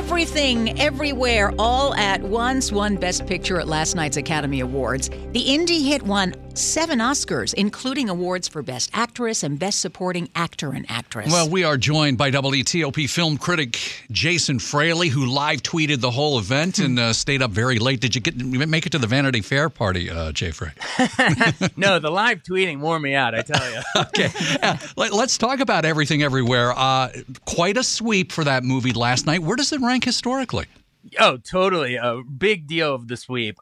Everything, Everywhere, All at Once won Best Picture at last night's Academy Awards. The indie hit won 7 Oscars, including awards for Best Actress and Best Supporting Actor and Actress. Well, we are joined by WTOP film critic Jason Fraley, who live tweeted the whole event and stayed up very late. Did you make it to the Vanity Fair party, Jay Frey? No, the live tweeting wore me out, I tell you. Okay. Let's talk about Everything Everywhere. Quite a sweep for that movie last night. Where does it rank historically? Oh, totally. A big deal of the sweep.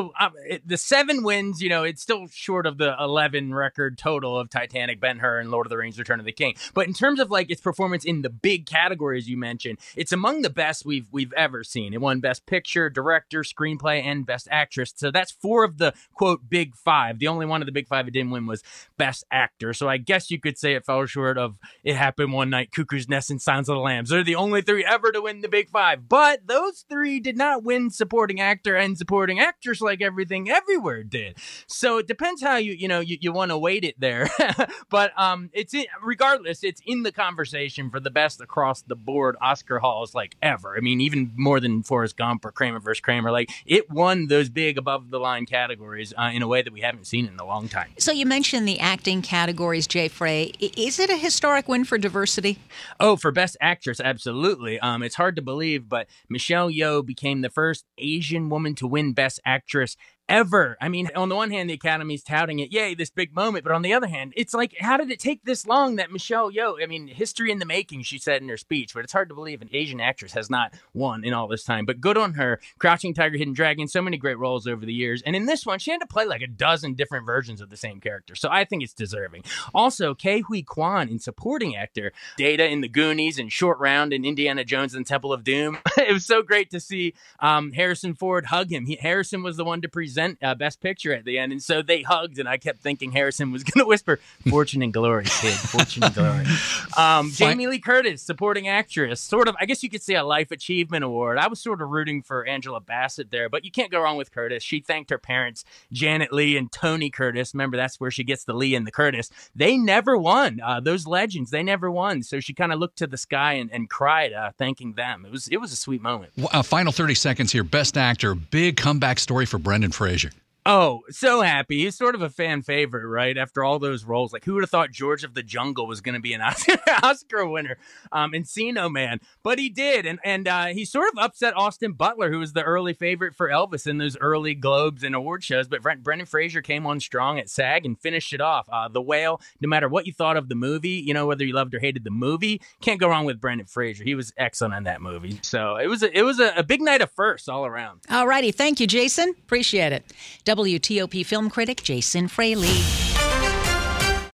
The 7 wins, it's still short of the 11 record total of Titanic, Ben-Hur, and Lord of the Rings, Return of the King. But in terms of its performance in the big categories you mentioned, it's among the best we've ever seen. It won Best Picture, Director, Screenplay, and Best Actress. So that's 4 of the, quote, Big 5. The only one of the Big 5 it didn't win was Best Actor. So I guess you could say it fell short of It Happened One Night, Cuckoo's Nest, and Silence of the Lambs. They're the only 3 ever to win the Big 5. But those 3 did not win Supporting Actor and Supporting Actress like Everything Everywhere did. So it depends how you want to weight it there. But regardless, it's in the conversation for the best across the board Oscar hauls ever. I mean, even more than Forrest Gump or Kramer vs. Kramer. It won those big above the line categories in a way that we haven't seen in a long time. So you mentioned the acting categories, Jay Frey. Is it a historic win for diversity? Oh, for Best Actress, absolutely. It's hard to believe, but Michelle Yeoh became the first Asian woman to win Best Actress ever. I mean, on the one hand, the Academy's touting it, yay, this big moment. But on the other hand, it's how did it take this long that Michelle Yeoh, history in the making, she said in her speech, but it's hard to believe an Asian actress has not won in all this time. But good on her. Crouching Tiger, Hidden Dragon, so many great roles over the years. And in this one, she had to play a dozen different versions of the same character. So I think it's deserving. Also, Ke Huy Quan in Supporting Actor, Data in The Goonies and Short Round in Indiana Jones and Temple of Doom. It was so great to see Harrison Ford hug him. Harrison was the one to present Best Picture at the end, and so they hugged, and I kept thinking Harrison was going to whisper, "Fortune and glory, kid, fortune and glory." Jamie Lee Curtis, Supporting Actress, sort of, I guess you could say a Life Achievement Award. I was sort of rooting for Angela Bassett there, but you can't go wrong with Curtis. She thanked her parents, Janet Leigh and Tony Curtis. Remember, that's where she gets the Lee and the Curtis. They never won. Those legends, they never won. So she kind of looked to the sky and cried, thanking them. It was a sweet moment. Final 30 seconds here. Best Actor, big comeback story for Brendan Fraser. Oh, so happy. He's sort of a fan favorite, right? After all those roles. Who would have thought George of the Jungle was going to be an Oscar winner? Encino Man. But he did. And he sort of upset Austin Butler, who was the early favorite for Elvis in those early Globes and award shows. But Brendan Fraser came on strong at SAG and finished it off. The Whale, no matter what you thought of the movie, whether you loved or hated the movie, can't go wrong with Brendan Fraser. He was excellent in that movie. So it was a big night of firsts all around. All righty. Thank you, Jason. Appreciate it. WTOP film critic Jason Fraley.